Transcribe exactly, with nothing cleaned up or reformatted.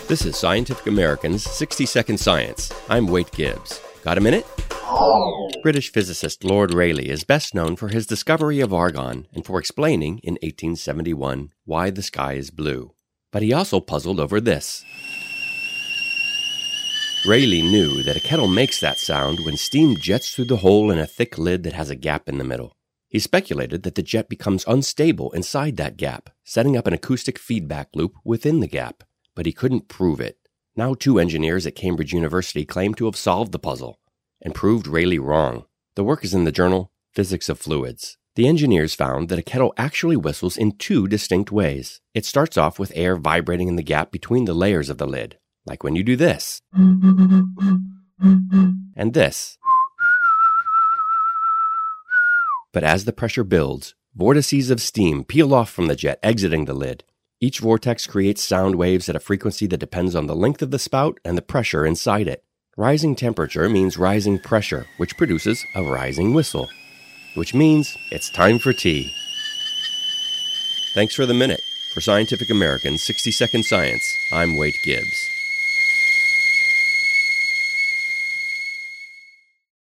This is Scientific American's sixty second Science. I'm Wade Gibbs. Got a minute? British physicist Lord Rayleigh is best known for his discovery of argon and for explaining, in eighteen seventy-one, why the sky is blue. But he also puzzled over this. Rayleigh knew that a kettle makes that sound when steam jets through the hole in a thick lid that has a gap in the middle. He speculated that the jet becomes unstable inside that gap, setting up an acoustic feedback loop within the gap. But he couldn't prove it. Now two engineers at Cambridge University claim to have solved the puzzle and proved Rayleigh wrong. The work is in the journal Physics of Fluids. The engineers found that a kettle actually whistles in two distinct ways. It starts off with air vibrating in the gap between the layers of the lid, like when you do this, and this. But as the pressure builds, vortices of steam peel off from the jet exiting the lid. Each vortex creates sound waves at a frequency that depends on the length of the spout and the pressure inside it. Rising temperature means rising pressure, which produces a rising whistle, which means it's time for tea. Thanks for the minute. For Scientific American's sixty second Science, I'm Wade Gibbs.